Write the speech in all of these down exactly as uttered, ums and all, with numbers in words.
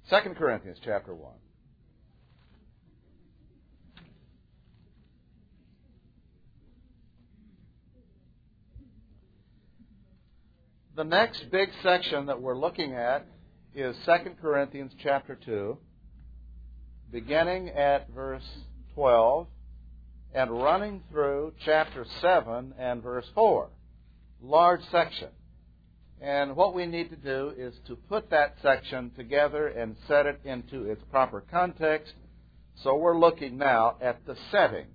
Second Corinthians chapter one. The next big section that we're looking at is Second Corinthians chapter two, beginning at verse twelve and running through chapter seven and verse four. Large section. And what we need to do is to put that section together and set it into its proper context. So we're looking now at the setting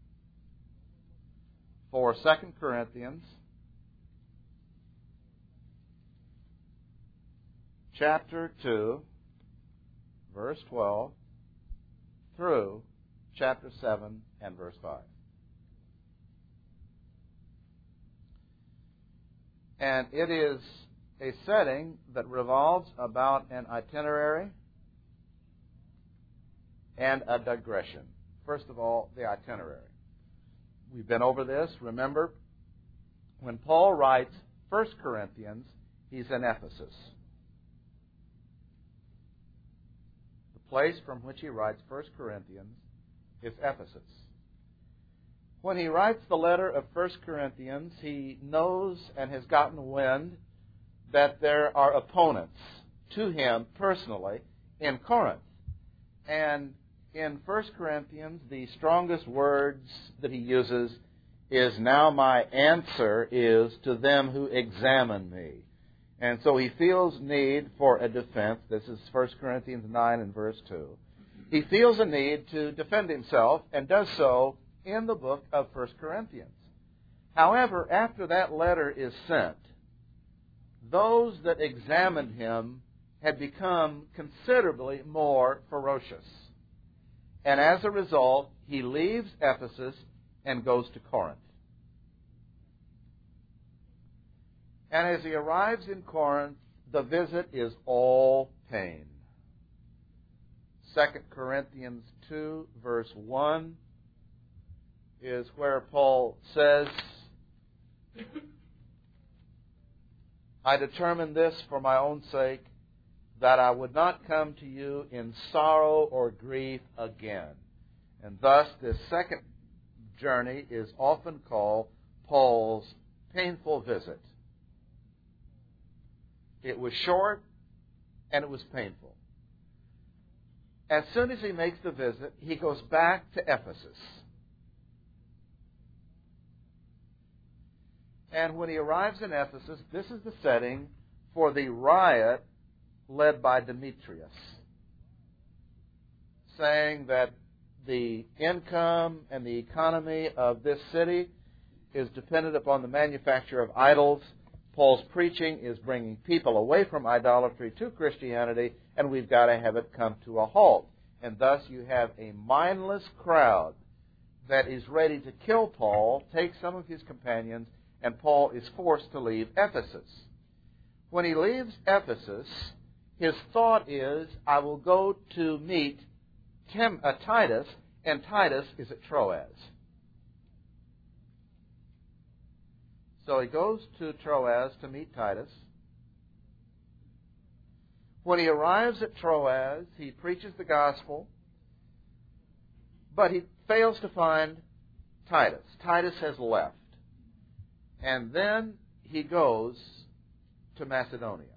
for Second Corinthians chapter two, verse twelve, through chapter seven and verse five. And it is a setting that revolves about an itinerary and a digression. First of all, the itinerary. We've been over this. Remember, when Paul writes First Corinthians, he's in Ephesus. The place from which he writes First Corinthians is Ephesus. When he writes the letter of First Corinthians, he knows and has gotten wind that there are opponents to him personally in Corinth. And in First Corinthians, the strongest words that he uses is, "Now my answer is to them who examine me." And so he feels need for a defense. This is First Corinthians nine and verse two. He feels a need to defend himself and does so in the book of First Corinthians. However, after that letter is sent, those that examined him had become considerably more ferocious. And as a result, he leaves Ephesus and goes to Corinth. And as he arrives in Corinth, the visit is all pain. Second Corinthians two, verse one, is where Paul says, "I determined this for my own sake, that I would not come to you in sorrow or grief again." And thus, this second journey is often called Paul's painful visit. It was short and it was painful. As soon as he makes the visit, he goes back to Ephesus. And when he arrives in Ephesus, this is the setting for the riot led by Demetrius, saying that the income and the economy of this city is dependent upon the manufacture of idols. Paul's preaching is bringing people away from idolatry to Christianity, and we've got to have it come to a halt. And thus you have a mindless crowd that is ready to kill Paul, take some of his companions, and Paul is forced to leave Ephesus. When he leaves Ephesus, his thought is, I will go to meet Tim, uh, Titus, and Titus is at Troas. So he goes to Troas to meet Titus. When he arrives at Troas, he preaches the gospel, but he fails to find Titus. Titus has left. And then he goes to Macedonia.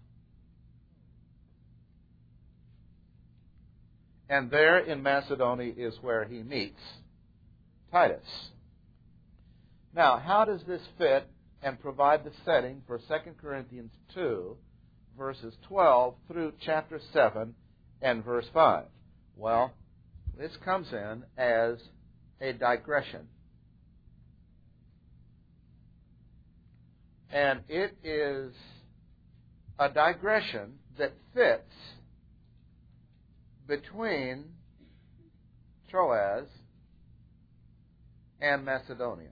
And there in Macedonia is where he meets Titus. Now, how does this fit and provide the setting for Second Corinthians two, verses twelve through chapter seven and verse five? Well, this comes in as a digression. And it is a digression that fits between Troas and Macedonia.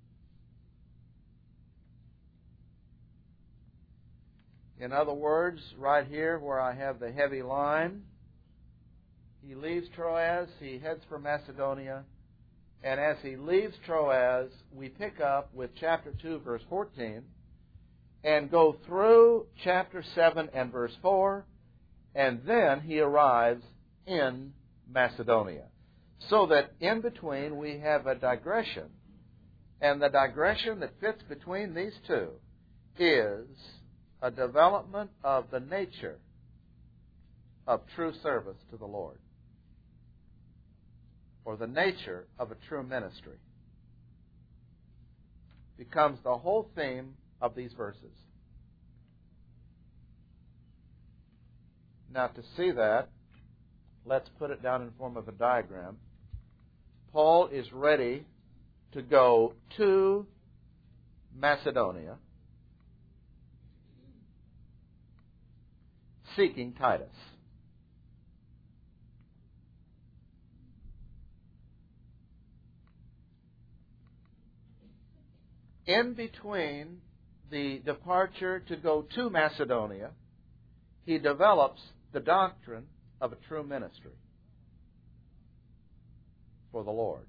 In other words, right here where I have the heavy line, he leaves Troas, he heads for Macedonia, and as he leaves Troas, we pick up with chapter two, verse fourteen, and go through chapter seven and verse four, and then he arrives in Macedonia. So that in between we have a digression, and the digression that fits between these two is a development of the nature of true service to the Lord, or the nature of a true ministry. Becomes the whole theme of these verses. Now, to see that, let's put it down in form of a diagram. Paul is ready to go to Macedonia, seeking Titus. In between the departure to go to Macedonia, he develops the doctrine of a true ministry for the Lord.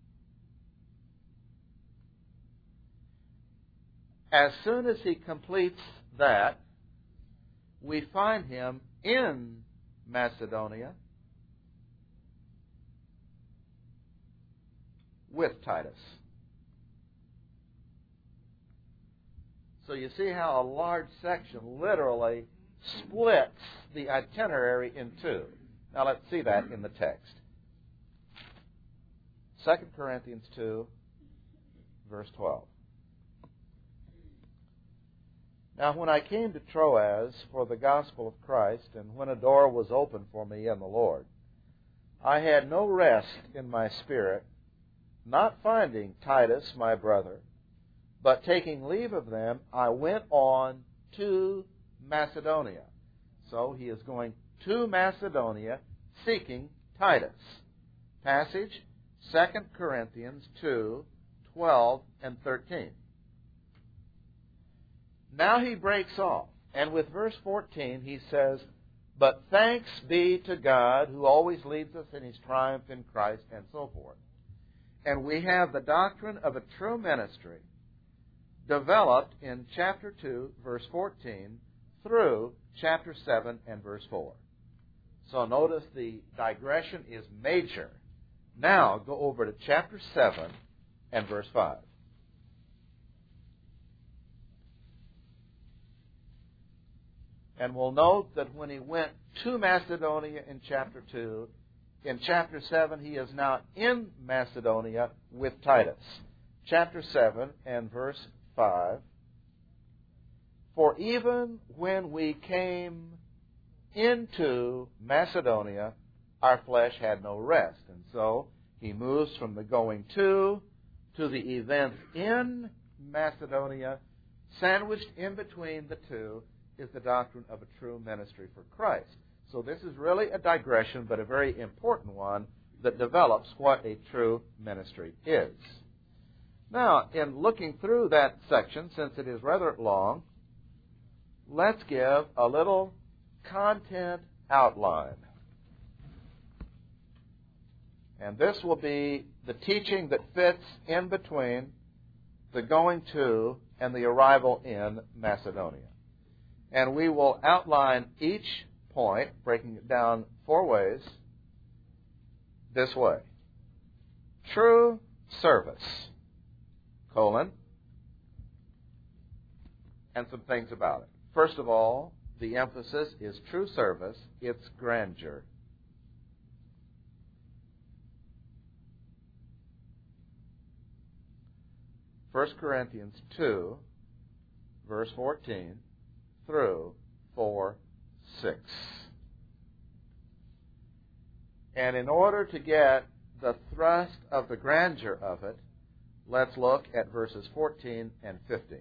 As soon as he completes that, we find him in Macedonia with Titus. So you see how a large section literally splits the itinerary in two. Now let's see that in the text. Second Corinthians two, verse twelve. Now when I came to Troas for the gospel of Christ, and when a door was opened for me in the Lord, I had no rest in my spirit, not finding Titus my brother, but taking leave of them, I went on to Macedonia. So he is going to Macedonia, seeking Titus. Passage, Second Corinthians two, twelve and thirteen. Now he breaks off, and with verse fourteen he says, "But thanks be to God who always leads us in His triumph in Christ," and so forth. And we have the doctrine of a true ministry developed in chapter two, verse fourteen, through chapter seven and verse four. So notice the digression is major. Now go over to chapter seven and verse five. And we'll note that when he went to Macedonia in chapter two, in chapter seven he is now in Macedonia with Titus. Chapter seven and verse five. For even when we came into Macedonia, our flesh had no rest. And so he moves from the going to to the events in Macedonia. Sandwiched in between the two is the doctrine of a true ministry for Christ. So this is really a digression, but a very important one that develops what a true ministry is. Now, in looking through that section, since it is rather long, let's give a little content outline. And this will be the teaching that fits in between the going to and the arrival in Macedonia. And we will outline each point, breaking it down four ways, this way. True service, colon, and some things about it. First of all, the emphasis is true service, its grandeur. First Corinthians two, verse fourteen, through four, six. And in order to get the thrust of the grandeur of it, let's look at verses fourteen and fifteen.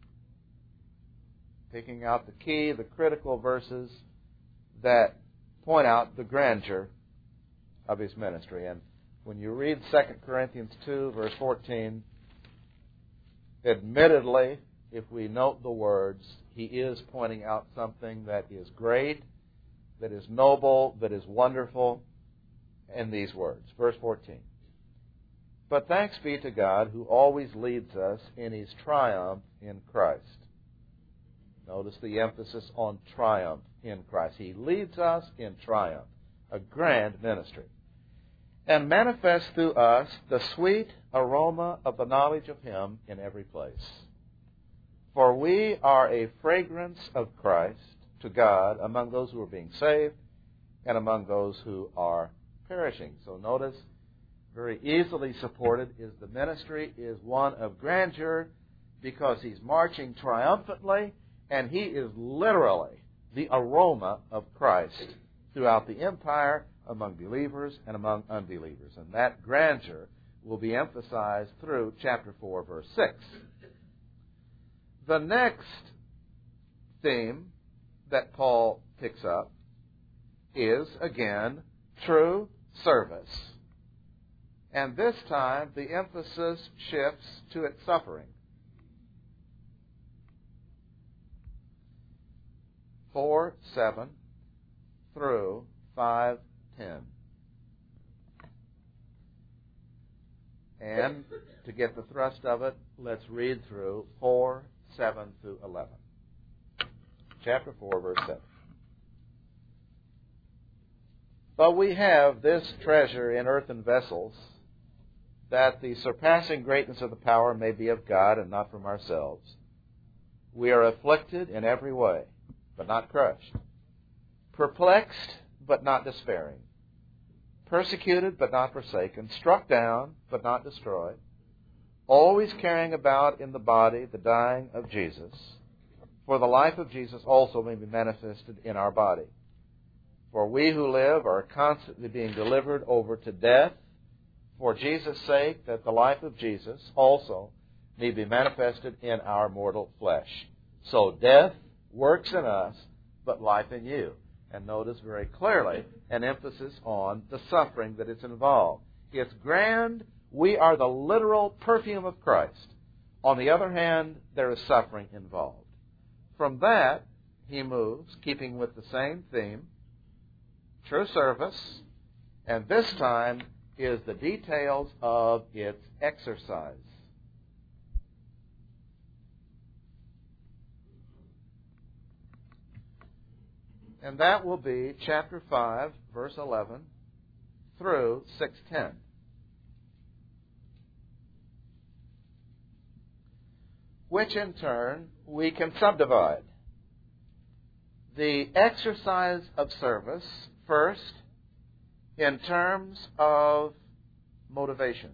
Picking out the key, the critical verses that point out the grandeur of his ministry. And when you read Second Corinthians two, verse fourteen, admittedly, if we note the words, he is pointing out something that is great, that is noble, that is wonderful in these words. Verse fourteen. But thanks be to God who always leads us in His triumph in Christ. Notice the emphasis on triumph in Christ. He leads us in triumph, a grand ministry, and manifests through us the sweet aroma of the knowledge of Him in every place. For we are a fragrance of Christ to God among those who are being saved and among those who are perishing. So notice, very easily supported is the ministry is one of grandeur because He's marching triumphantly, and He is literally the aroma of Christ throughout the empire among believers and among unbelievers. And that grandeur will be emphasized through chapter four, verse six. The next theme that Paul picks up is, again, true service. And this time, the emphasis shifts to its suffering. four, seven through five, ten. And to get the thrust of it, let's read through four, seven through eleven. Chapter four, verse seven. But we have this treasure in earthen vessels, that the surpassing greatness of the power may be of God and not from ourselves. We are afflicted in every way, but not crushed, perplexed, but not despairing, persecuted, but not forsaken, struck down, but not destroyed, always carrying about in the body the dying of Jesus, for the life of Jesus also may be manifested in our body. For we who live are constantly being delivered over to death, for Jesus' sake, that the life of Jesus also may be manifested in our mortal flesh. So death works in us, but life in you. And notice very clearly an emphasis on the suffering that is involved. It's grand. We are the literal perfume of Christ. On the other hand, there is suffering involved. From that, he moves, keeping with the same theme, true service, and this time is the details of its exercise. And that will be chapter five, verse eleven, through six ten. Which in turn we can subdivide. The exercise of service, first, in terms of motivation.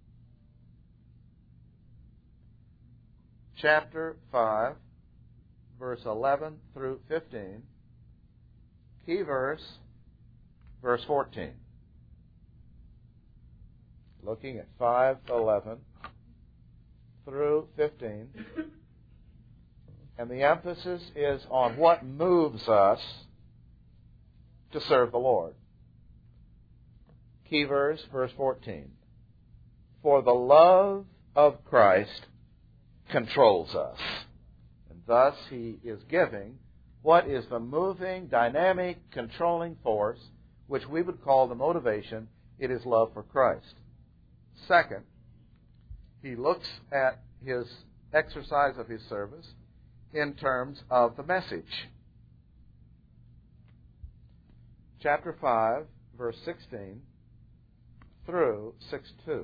Chapter five, verse eleven through fifteen. Key verse, verse fourteen. Looking at five eleven through fifteen. And the emphasis is on what moves us to serve the Lord. Key verse, verse fourteen. For the love of Christ controls us. And thus he is giving what is the moving, dynamic, controlling force, which we would call the motivation. It is love for Christ. Second, he looks at his exercise of his service in terms of the message. Chapter five, verse sixteen through six two.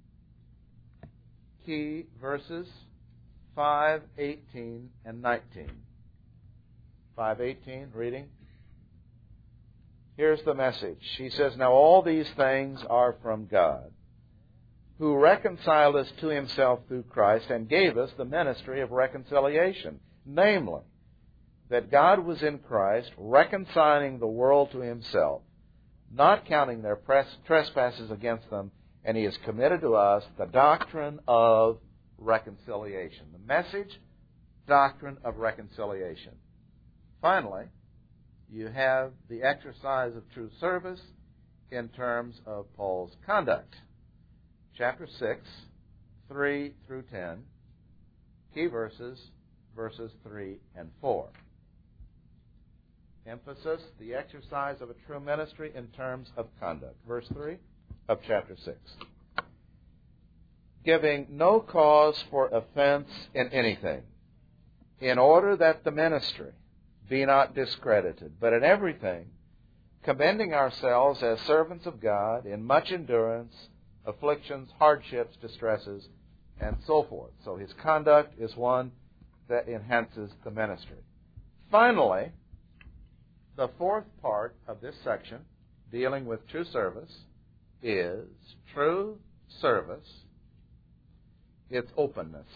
Key verses five, eighteen, and nineteen. five eighteen, reading. Here's the message. He says, Now all these things are from God, who reconciled us to himself through Christ and gave us the ministry of reconciliation. Namely, that God was in Christ, reconciling the world to himself, not counting their trespasses against them, and he has committed to us the doctrine of reconciliation. The message, doctrine of reconciliation. Finally, you have the exercise of true service in terms of Paul's conduct. Chapter six, three through ten, key verses, verses three and four. Emphasis, the exercise of a true ministry in terms of conduct. Verse three of chapter six. Giving no cause for offense in anything, in order that the ministry be not discredited, but in everything, commending ourselves as servants of God in much endurance, afflictions, hardships, distresses, and so forth. So his conduct is one that enhances the ministry. Finally, the fourth part of this section, dealing with true service, is true service, its openness.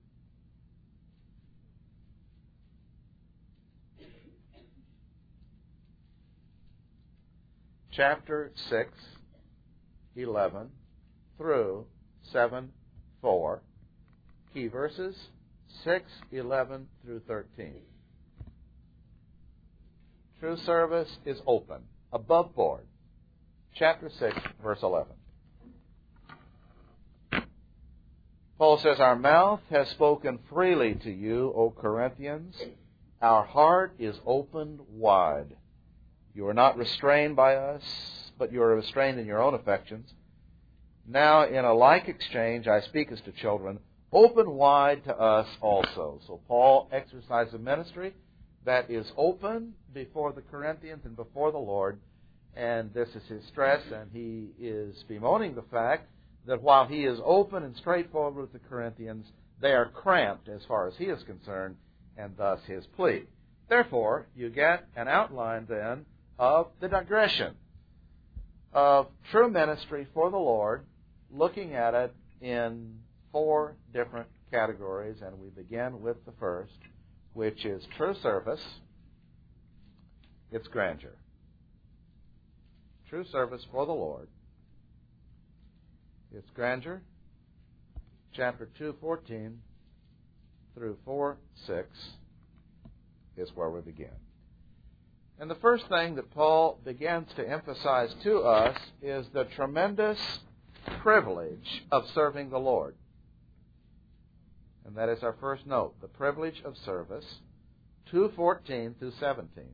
Chapter six, eleven through seven, four. Key verses, six, eleven through thirteen. True service is open, above board. Chapter six, verse eleven. Paul says, "Our mouth has spoken freely to you, O Corinthians. Our heart is opened wide. You are not restrained by us, but you are restrained in your own affections. Now, in a like exchange, I speak as to children, open wide to us also." So Paul exercised a ministry that is open before the Corinthians and before the Lord, and this is his stress, and he is bemoaning the fact that while he is open and straightforward with the Corinthians, they are cramped as far as he is concerned, and thus his plea. Therefore, you get an outline then of the digression of true ministry for the Lord, looking at it in four different categories, and we begin with the first, which is true service, its grandeur. True service for the Lord, its grandeur, chapter two, fourteen through four, six is where we begin. And the first thing that Paul begins to emphasize to us is the tremendous privilege of serving the Lord. And that is our first note, the privilege of service, two fourteen through seventeen.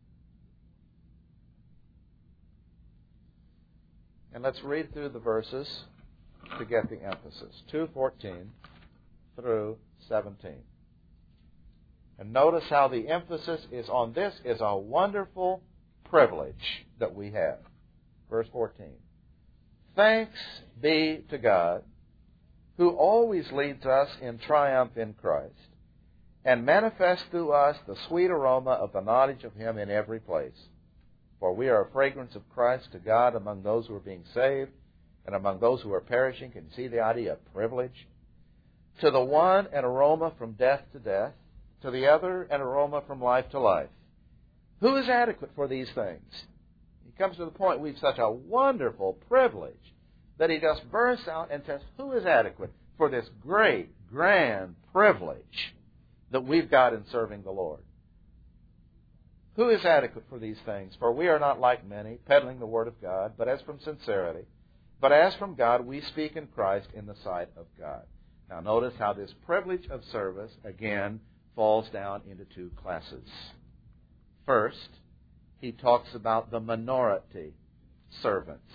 And let's read through the verses to get the emphasis. two fourteen through seventeen. And notice how the emphasis is on this is a wonderful privilege that we have. Verse fourteen. Thanks be to God, who always leads us in triumph in Christ, and manifests through us the sweet aroma of the knowledge of Him in every place. For we are a fragrance of Christ to God among those who are being saved and among those who are perishing. Can you see the idea of privilege? To the one, an aroma from death to death. To the other, an aroma from life to life. Who is adequate for these things? He comes to the point we've such a wonderful privilege that he just bursts out and says, who is adequate for this great, grand privilege that we've got in serving the Lord? Who is adequate for these things? For we are not like many, peddling the word of God, but as from sincerity. But as from God, we speak in Christ in the sight of God. Now notice how this privilege of service, again, falls down into two classes. First, he talks about the minority servants.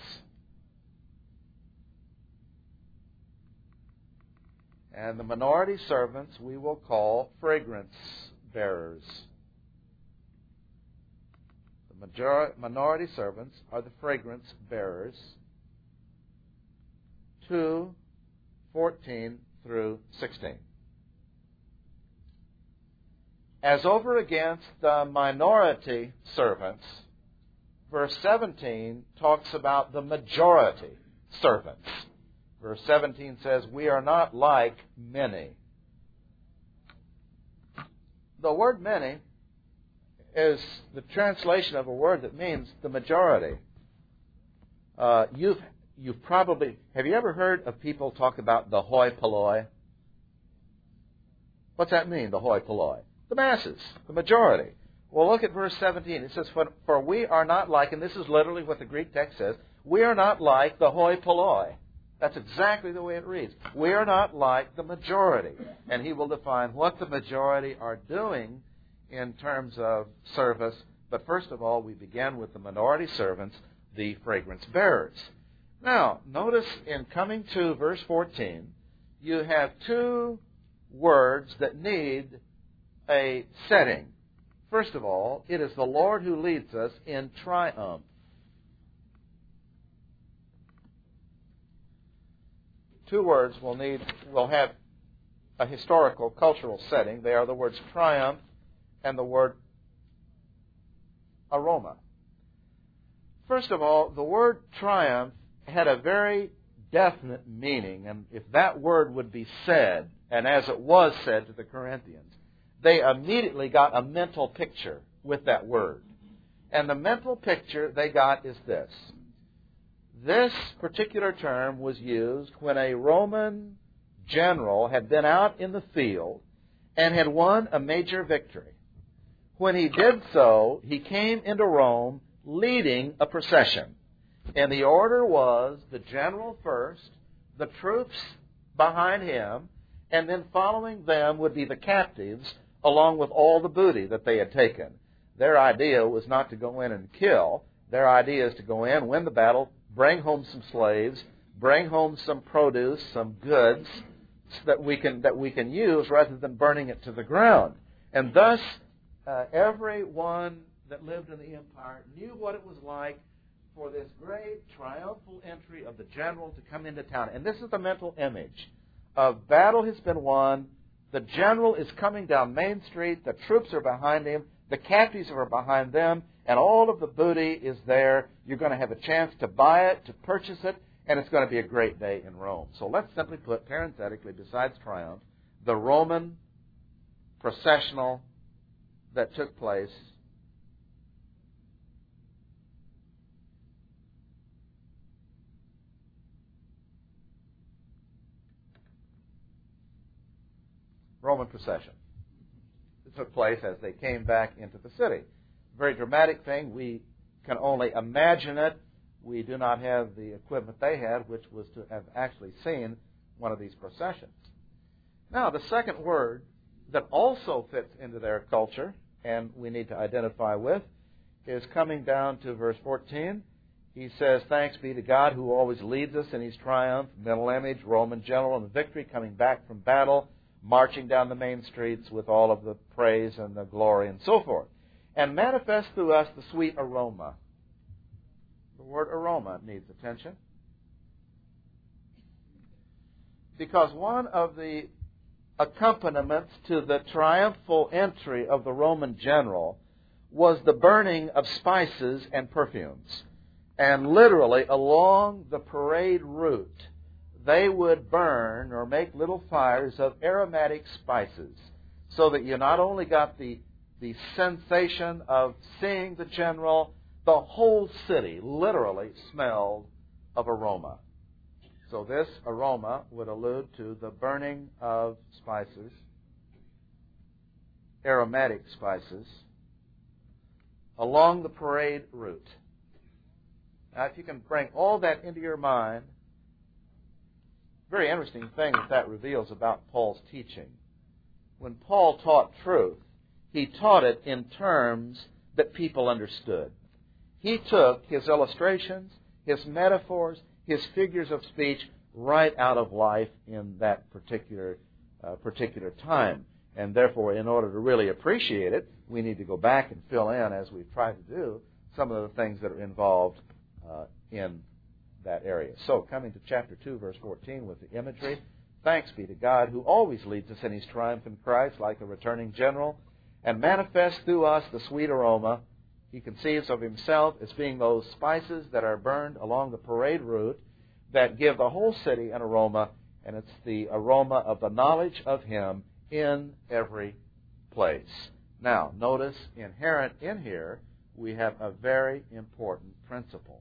And the minority servants we will call fragrance bearers. The major- minority servants are the fragrance bearers. two fourteen through sixteen. As over against the minority servants, verse seventeen talks about the majority servants. Verse seventeen says, we are not like many. The word many is the translation of a word that means the majority. Uh, you've, you've probably, have you ever heard of people talk about the hoi polloi? What's that mean, the hoi polloi? The masses, the majority. Well, look at verse seventeen. It says, for, for we are not like, and this is literally what the Greek text says, we are not like the hoi polloi. That's exactly the way it reads. We are not like the majority. And he will define what the majority are doing in terms of service. But first of all, we begin with the minority servants, the fragrance bearers. Now, notice in coming to verse fourteen, you have two words that need a setting. First of all, it is the Lord who leads us in triumph. Two words will need will have a historical, cultural setting. They are the words triumph and the word aroma. First of all, the word triumph had a very definite meaning, and if that word would be said, and as it was said to the Corinthians, they immediately got a mental picture with that word. And the mental picture they got is this. This particular term was used when a Roman general had been out in the field and had won a major victory. When he did so, he came into Rome leading a procession. And the order was the general first, the troops behind him, and then following them would be the captives, along with all the booty that they had taken. Their idea was not to go in and kill. Their idea is to go in, win the battle, bring home some slaves, bring home some produce, some goods that we can that we can use rather than burning it to the ground. And thus, uh, everyone that lived in the empire knew what it was like for this great triumphal entry of the general to come into town. And this is the mental image of battle has been won. The general is coming down Main Street. The troops are behind him. The captives are behind them. And all of the booty is there. You're going to have a chance to buy it, to purchase it, and it's going to be a great day in Rome. So let's simply put, parenthetically, besides triumph, the Roman processional that took place Roman procession. It took place as they came back into the city. Very dramatic thing. We can only imagine it. We do not have the equipment they had, which was to have actually seen one of these processions. Now, the second word that also fits into their culture, and we need to identify with, is coming down to verse fourteen. He says, "Thanks be to God who always leads us in His triumph." Mental image, Roman general in victory, coming back from battle, marching down the main streets with all of the praise and the glory and so forth. And manifest through us the sweet aroma. The word aroma needs attention. Because one of the accompaniments to the triumphal entry of the Roman general was the burning of spices and perfumes. And literally along the parade route, they would burn or make little fires of aromatic spices so that you not only got the, the sensation of seeing the general, the whole city literally smelled of aroma. So this aroma would allude to the burning of spices, aromatic spices, along the parade route. Now, if you can bring all that into your mind, very interesting thing that that reveals about Paul's teaching. When Paul taught truth, he taught it in terms that people understood. He took his illustrations, his metaphors, his figures of speech right out of life in that particular uh, particular time. And therefore, in order to really appreciate it, we need to go back and fill in, as we've tried to do, some of the things that are involved uh, in that area. So, coming to chapter two, verse fourteen, with the imagery, "Thanks be to God who always leads us in His triumph in Christ like a returning general, and manifests through us the sweet aroma. He conceives of Himself as being those spices that are burned along the parade route that give the whole city an aroma, and it's the aroma of the knowledge of Him in every place." Now, notice inherent in here, we have a very important principle.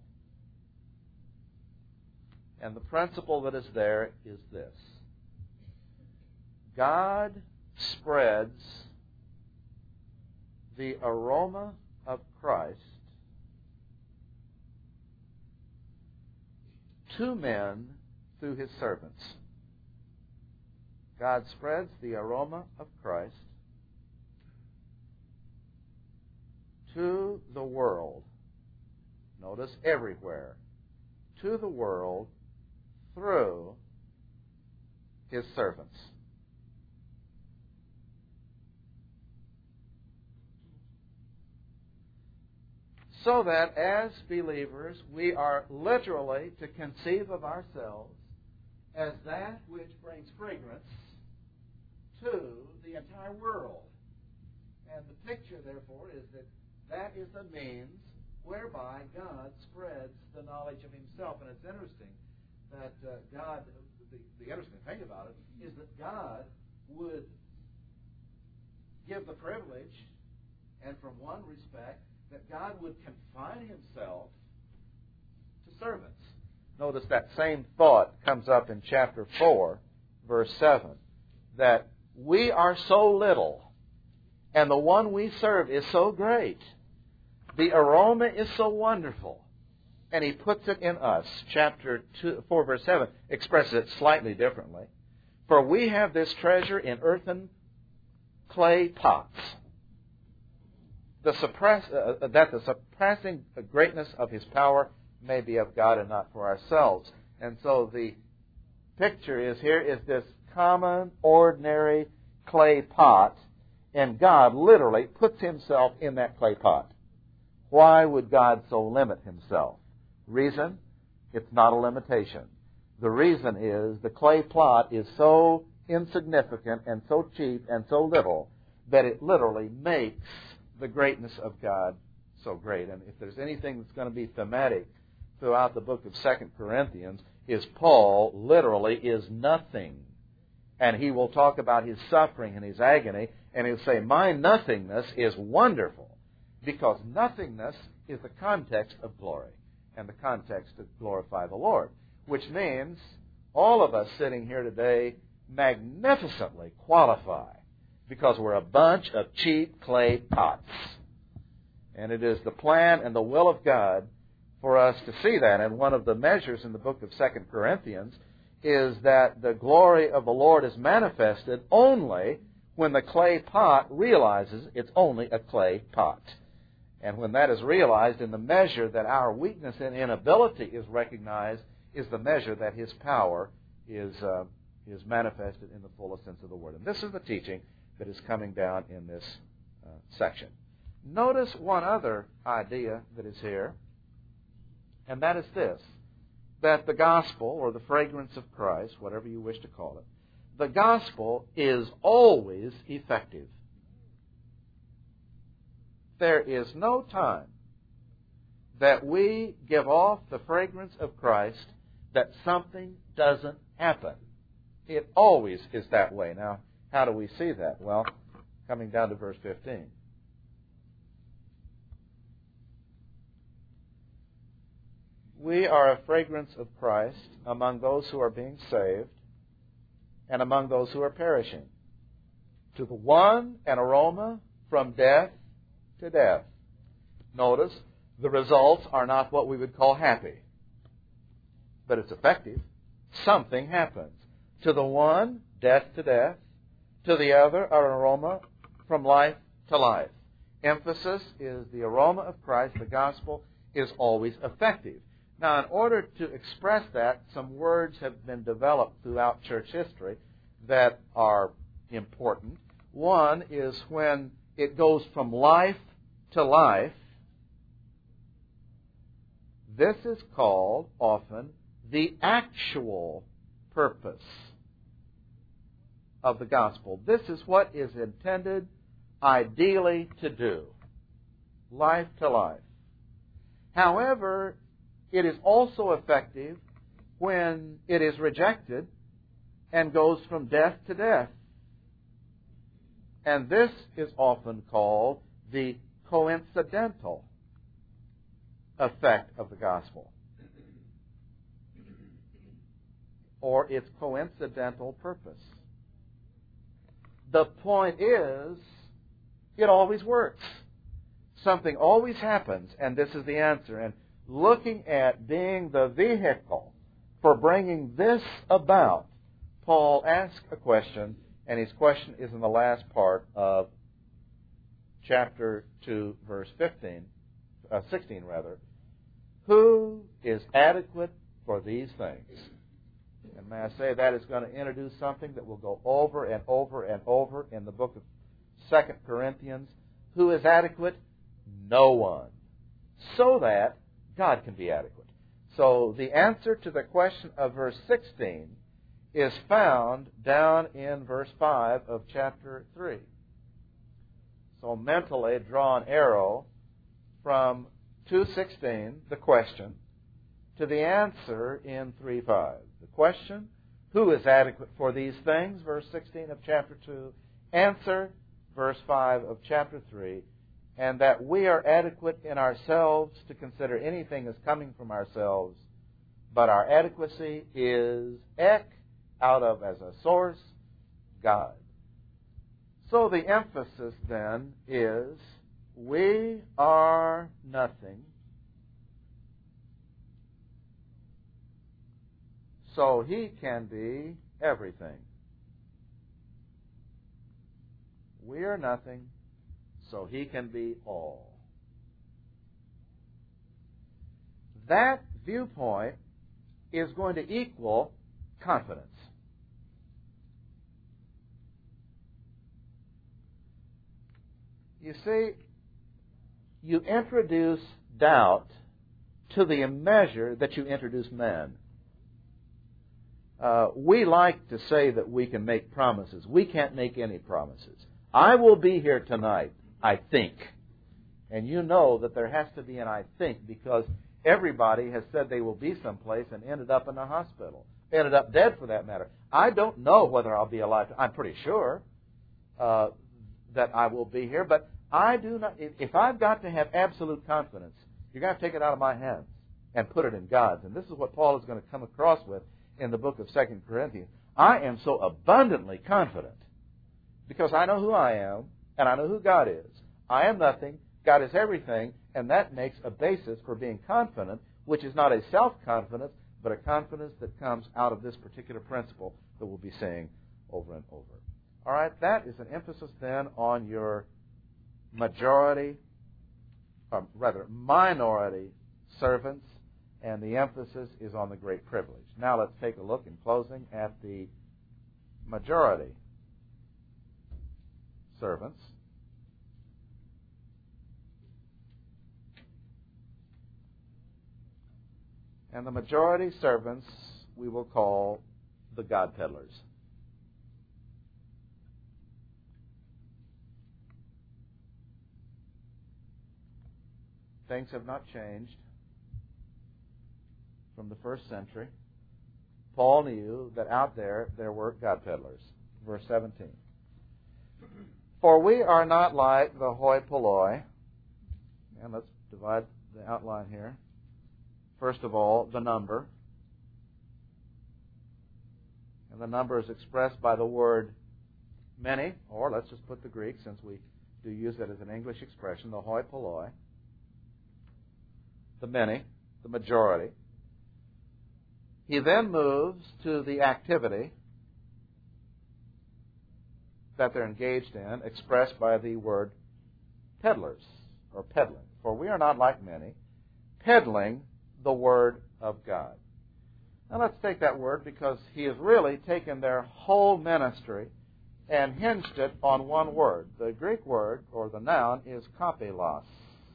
And the principle that is there is this. God spreads the aroma of Christ to men through His servants. God spreads the aroma of Christ to the world. Notice everywhere. To the world through His servants. So that as believers, we are literally to conceive of ourselves as that which brings fragrance to the entire world. And the picture, therefore, is that that is the means whereby God spreads the knowledge of Himself. And it's interesting that uh, God, the, the interesting thing about it is that God would give the privilege, and from one respect, that God would confine Himself to servants. Notice that same thought comes up in chapter four, verse seven, that we are so little, and the one we serve is so great. The aroma is so wonderful. And He puts it in us. Chapter two, four, verse seven expresses it slightly differently. For we have this treasure in earthen clay pots, the suppress, uh, that the surpassing greatness of His power may be of God and not for ourselves. And so the picture is here is this common, ordinary clay pot, and God literally puts Himself in that clay pot. Why would God so limit Himself? Reason? It's not a limitation. The reason is the clay pot is so insignificant and so cheap and so little that it literally makes the greatness of God so great. And if there's anything that's going to be thematic throughout the book of Second Corinthians, is Paul literally is nothing. And he will talk about his suffering and his agony, and he'll say, my nothingness is wonderful, because nothingness is the context of glory, and the context to glorify the Lord, which means all of us sitting here today magnificently qualify, because we're a bunch of cheap clay pots. And it is the plan and the will of God for us to see that. And one of the measures in the book of Second Corinthians is that the glory of the Lord is manifested only when the clay pot realizes it's only a clay pot. And when that is realized in the measure that our weakness and inability is recognized, is the measure that His power is uh, is manifested in the fullest sense of the word. And this is the teaching that is coming down in this uh, section. Notice one other idea that is here, and that is this, that the gospel, or the fragrance of Christ, whatever you wish to call it, the gospel is always effective. There is no time that we give off the fragrance of Christ that something doesn't happen. It always is that way. Now, how do we see that? Well, coming down to verse fifteen. We are a fragrance of Christ among those who are being saved and among those who are perishing. To the one, an aroma from death to death. Notice, the results are not what we would call happy, but it's effective. Something happens. To the one, death to death. To the other, an aroma from life to life. Emphasis is the aroma of Christ. The gospel is always effective. Now, in order to express that, some words have been developed throughout church history that are important. One is when it goes from life to life. This is called often the actual purpose of the gospel. This is what is intended ideally to do. Life to life. However, it is also effective when it is rejected and goes from death to death. And this is often called the coincidental effect of the gospel, or its coincidental purpose. The point is, it always works. Something always happens, and this is the answer. And looking at being the vehicle for bringing this about, Paul asks a question, and his question is in the last part of chapter two, verse fifteen, uh, sixteen rather. Who is adequate for these things? And may I say that is going to introduce something that will go over and over and over in the book of Second Corinthians. Who is adequate? No one. so that God can be adequate. So the answer to the question of verse sixteen is found down in verse five of chapter three. So mentally draw an arrow from two sixteen, the question, to the answer in three five. The question, who is adequate for these things? Verse sixteen of chapter two. Answer, verse five of chapter three. And that we are adequate in ourselves to consider anything as coming from ourselves, but our adequacy is ek, out of as a source, God. So the emphasis then is, we are nothing, so He can be everything. We are nothing, so He can be all. That viewpoint is going to equal confidence. You see, you introduce doubt to the measure that you introduce man. Uh, we like to say that we can make promises. We can't make any promises. I will be here tonight, I think. And you know that there has to be an I think, because everybody has said they will be someplace and ended up in a hospital. Ended up dead, for that matter. I don't know whether I'll be alive. I'm pretty sure uh, that I will be here, but I do not. If I've got to have absolute confidence, you're going to take it out of my hands and put it in God's. And this is what Paul is going to come across with in the book of Second Corinthians. I am so abundantly confident because I know who I am and I know who God is. I am nothing. God is everything, and that makes a basis for being confident, which is not a self-confidence, but a confidence that comes out of this particular principle that we'll be seeing over and over. All right, that is an emphasis then on your majority, or rather minority servants, and the emphasis is on the great privilege. Now let's take a look in closing at the majority servants. And the majority servants we will call the God peddlers. Things have not changed from the first century. Paul knew that out there, there were God peddlers. Verse seventeen. For we are not like the hoi polloi. And let's divide the outline here. First of all, the number. And the number is expressed by the word many, or let's just put the Greek, since we do use it as an English expression, the hoi polloi. The many, the majority. He then moves to the activity that they're engaged in, expressed by the word peddlers, or peddling. For we are not like many, peddling the Word of God. Now let's take that word, because he has really taken their whole ministry and hinged it on one word. The Greek word, or the noun, is kapelos.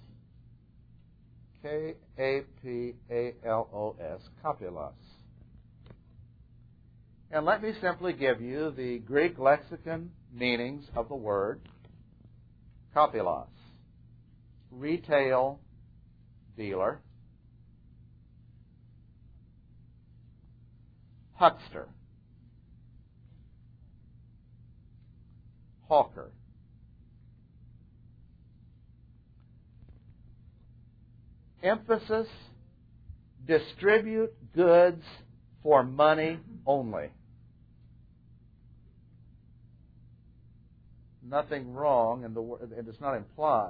K A P A L O S, kapelos. And let me simply give you the Greek lexicon meanings of the word kapelos. Retail dealer, huckster, hawker, emphasis, distribute goods for money only. Nothing wrong, and it does not imply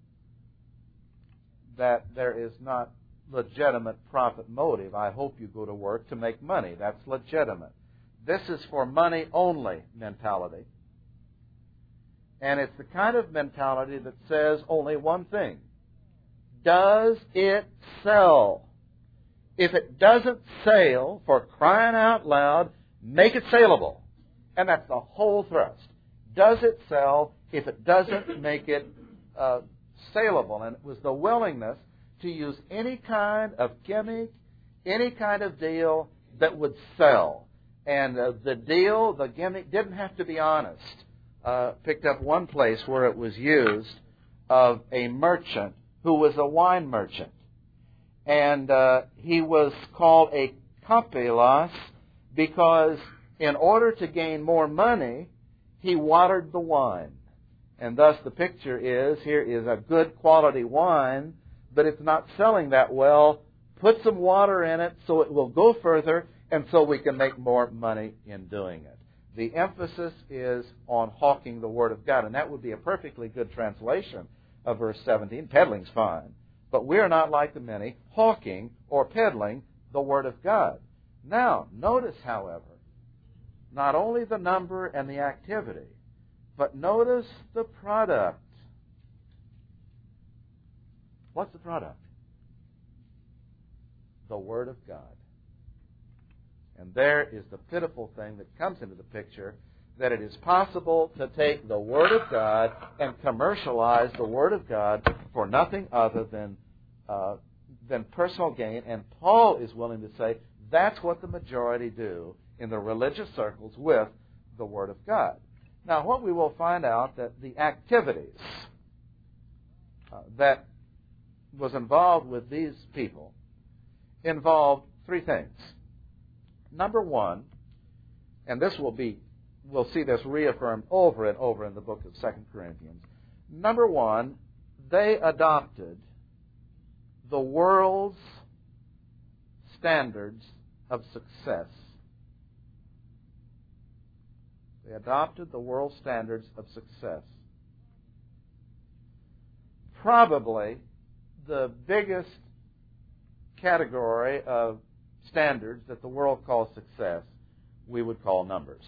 that there is not legitimate profit motive. I hope you go to work to make money. That's legitimate. This is for money only mentality. And it's the kind of mentality that says only one thing. Does it sell? If it doesn't sell, for crying out loud, make it saleable. And that's the whole thrust. Does it sell? If it doesn't, make it uh, saleable. And it was the willingness to use any kind of gimmick, any kind of deal that would sell. And uh, the deal, the gimmick, didn't have to be honest. Uh, picked up one place where it was used of a merchant who was a wine merchant. And uh, he was called a kompilos because in order to gain more money, he watered the wine. And thus the picture is, here is a good quality wine, but it's not selling that well. Put some water in it so it will go further, and so we can make more money in doing it. The emphasis is on hawking the Word of God, and that would be a perfectly good translation of verse seventeen. Peddling's fine, but we are not like the many, hawking or peddling the Word of God. Now, notice, however, not only the number and the activity, but notice the product. What's the product? The Word of God. And there is the pitiful thing that comes into the picture, that it is possible to take the Word of God and commercialize the Word of God for nothing other than uh, than personal gain. And Paul is willing to say that's what the majority do in the religious circles with the Word of God. Now, what we will find out that the activities uh, that was involved with these people involved three things. Number one, and this will be, we'll see this reaffirmed over and over in the book of Second Corinthians. Number one, they adopted the world's standards of success. They adopted the world's standards of success. Probably the biggest category of standards that the world calls success, we would call numbers.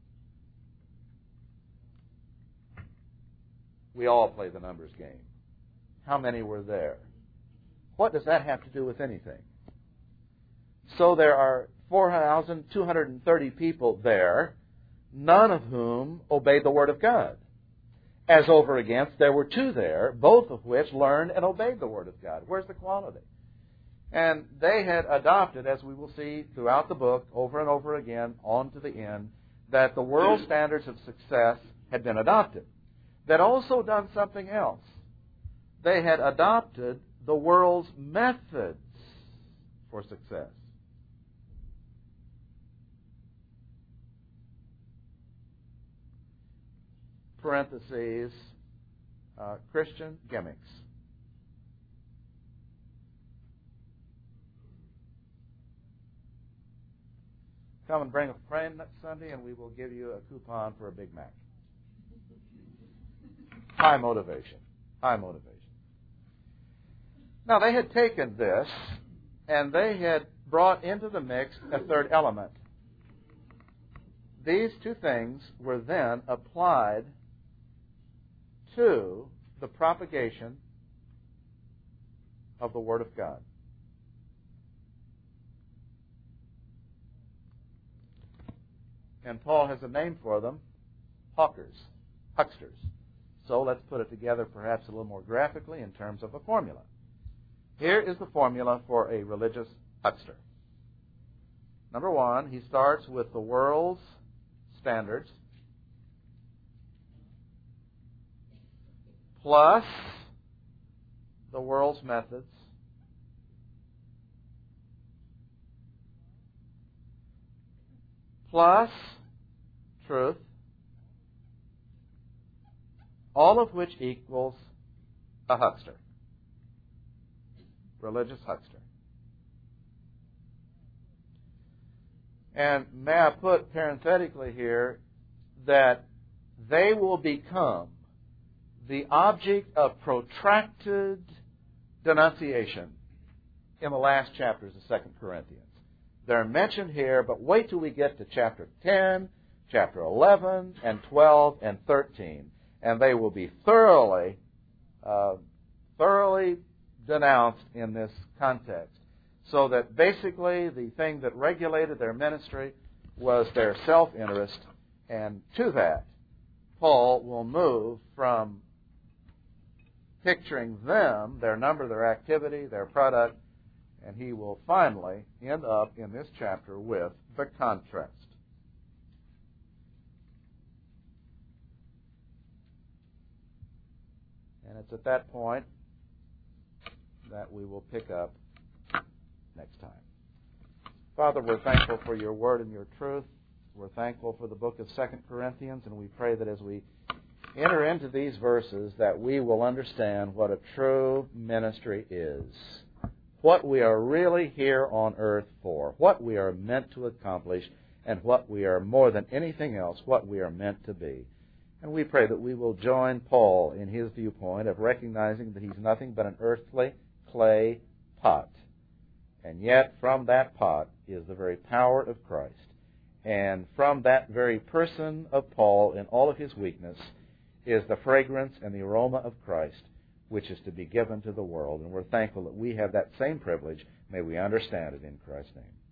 We all play the numbers game. How many were there? What does that have to do with anything? So there are four thousand two hundred thirty people there, none of whom obeyed the Word of God. As over against, there were two there, both of which learned and obeyed the Word of God. Where's the quality? And they had adopted, as we will see throughout the book, over and over again, on to the end, that the world standards of success had been adopted. They'd also done something else. They had adopted the world's methods for success. Parentheses, uh, Christian gimmicks. Come and bring a friend next Sunday, and we will give you a coupon for a Big Mac. High motivation. High motivation. Now, they had taken this, and they had brought into the mix a third element. These two things were then applied to the propagation of the Word of God. And Paul has a name for them, hawkers, hucksters. So let's put it together perhaps a little more graphically in terms of a formula. Here is the formula for a religious huckster. Number one, he starts with the world's standards plus the world's methods plus truth, all of which equals a huckster, religious huckster. And may I put parenthetically here that they will become the object of protracted denunciation in the last chapters of Second Corinthians. They're mentioned here, but wait till we get to chapter ten, chapter eleven, and twelve, and thirteen, and they will be thoroughly, uh, thoroughly denounced in this context. So that basically the thing that regulated their ministry was their self-interest, and to that, Paul will move from picturing them, their number, their activity, their product, and he will finally end up in this chapter with the contrast. And it's at that point that we will pick up next time. Father, we're thankful for your word and your truth. We're thankful for the book of Second Corinthians, and we pray that as we enter into these verses that we will understand what a true ministry is, what we are really here on earth for, what we are meant to accomplish, and what we are more than anything else, what we are meant to be. And we pray that we will join Paul in his viewpoint of recognizing that he's nothing but an earthly clay pot. And yet from that pot is the very power of Christ. And from that very person of Paul in all of his weakness is the fragrance and the aroma of Christ, which is to be given to the world. And we're thankful that we have that same privilege. May we understand it in Christ's name.